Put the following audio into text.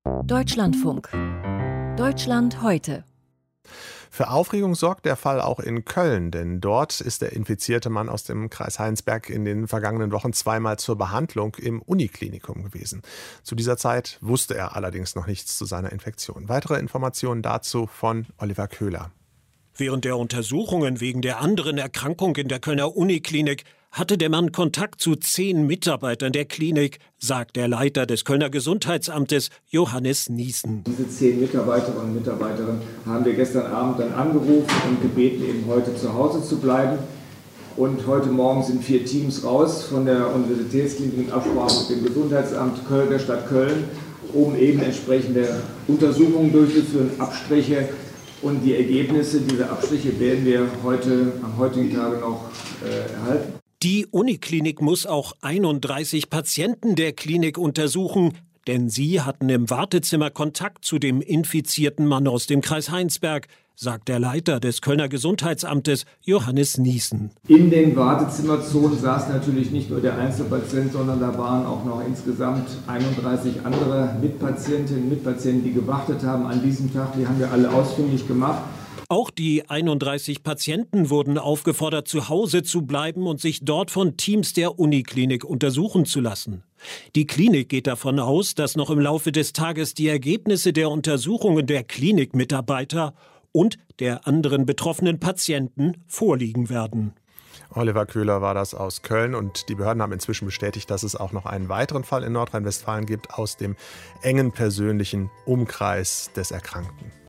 Deutschlandfunk. Deutschland heute. Für Aufregung sorgt der Fall auch in Köln, denn dort ist der infizierte Mann aus dem Kreis Heinsberg in den vergangenen Wochen zweimal zur Behandlung im Uniklinikum gewesen. Zu dieser Zeit wusste er allerdings noch nichts zu seiner Infektion. Weitere Informationen dazu von Oliver Köhler. Während der Untersuchungen wegen der anderen Erkrankung in der Kölner Uniklinik hatte der Mann Kontakt zu 10 Mitarbeitern der Klinik, sagt der Leiter des Kölner Gesundheitsamtes, Johannes Niesen. Diese 10 Mitarbeiterinnen und Mitarbeiter haben wir gestern Abend dann angerufen und gebeten, eben heute zu Hause zu bleiben. Und heute Morgen sind 4 Teams raus von der Universitätsklinik in Absprache mit dem Gesundheitsamt der Stadt Köln, um eben entsprechende Untersuchungen durchzuführen, Abstriche. Und die Ergebnisse dieser Abstriche werden wir am heutigen Tage noch erhalten. Die Uniklinik muss auch 31 Patienten der Klinik untersuchen, denn sie hatten im Wartezimmer Kontakt zu dem infizierten Mann aus dem Kreis Heinsberg, sagt der Leiter des Kölner Gesundheitsamtes, Johannes Niesen. In den Wartezimmerzonen saß natürlich nicht nur der Einzelpatient, sondern da waren auch noch insgesamt 31 andere Mitpatientinnen und Mitpatienten, die gewartet haben an diesem Tag. Die haben wir alle ausfindig gemacht. Auch die 31 Patienten wurden aufgefordert, zu Hause zu bleiben und sich dort von Teams der Uniklinik untersuchen zu lassen. Die Klinik geht davon aus, dass noch im Laufe des Tages die Ergebnisse der Untersuchungen der Klinikmitarbeiter und der anderen betroffenen Patienten vorliegen werden. Oliver Köhler war das aus Köln und die Behörden haben inzwischen bestätigt, dass es auch noch einen weiteren Fall in Nordrhein-Westfalen gibt aus dem engen persönlichen Umkreis des Erkrankten.